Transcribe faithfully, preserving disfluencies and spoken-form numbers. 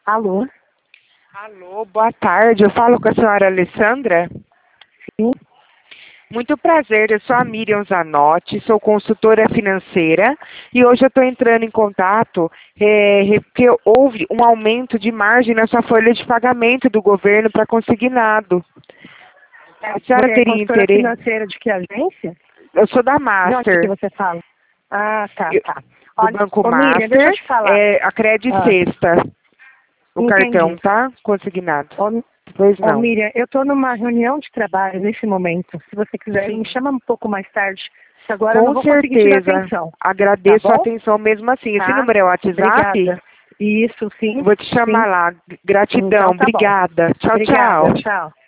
Alô? Alô, boa tarde. Eu falo com a senhora Alessandra? Sim. Muito prazer, eu sou a Miriam Zanotti, sou consultora financeira e hoje eu estou entrando em contato é, porque houve um aumento de margem na sua folha de pagamento do governo para consignado. A senhora Você é teria consultora interesse? financeira de que agência? Eu sou da De onde que Master, você fala? Ah, tá, eu- tá. do Olha, Banco ô Miriam, deixa eu Master, te falar. é, a Cred Ah, Sexta. O cartão, entendi. tá? Consignado. Ô, Pois ô não. Miriam, eu estou numa reunião de trabalho nesse momento. Se você quiser, Sim. me chama um pouco mais tarde, que agora eu não Com vou conseguir te dar certeza. atenção. Tá Agradeço a bom? atenção mesmo assim. Esse Tá? número é o WhatsApp? Obrigada. Isso, sim, Vou te chamar sim. lá. Gratidão. Então tá bom. Obrigada. Tchau, Obrigada, tchau. tchau.